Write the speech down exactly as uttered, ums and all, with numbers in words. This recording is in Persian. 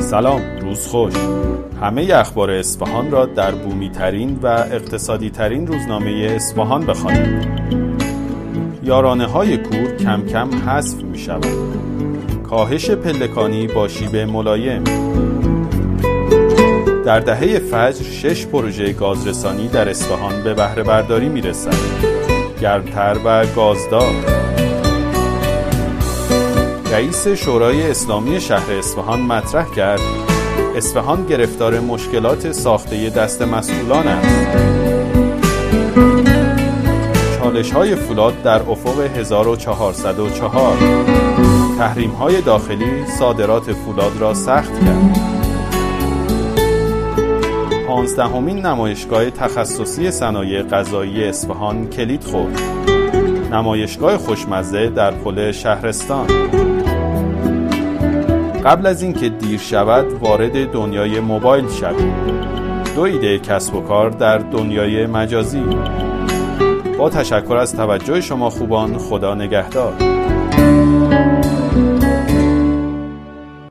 سلام، روز خوش. همه اخبار اصفهان را در بومی ترین و اقتصادی ترین روزنامه اصفهان بخوانید. یارانه های کور کم کم حذف می شوند. کاهش پلکانی با شیب ملایم. در دهه فجر شش پروژه گازرسانی در اصفهان به بهره برداری می رسد. گرمتر و گازدار. رئیس شورای اسلامی شهر اصفهان مطرح کرد اصفهان گرفتار مشکلات ساخته دست مسئولان است. چالش‌های فولاد در افق هزار و چهارصد و چهار. تحریم‌های داخلی صادرات فولاد را سخت کرد. پانزدهمین نمایشگاه تخصصی صنایع غذایی اصفهان کلید خورد. نمایشگاه خوشمزه در پل شهرستان. قبل از اینکه دیر شود وارد دنیای موبایل شوید. دو ایده کسب و کار در دنیای مجازی. با تشکر از توجه شما خوبان، خدا نگهدار.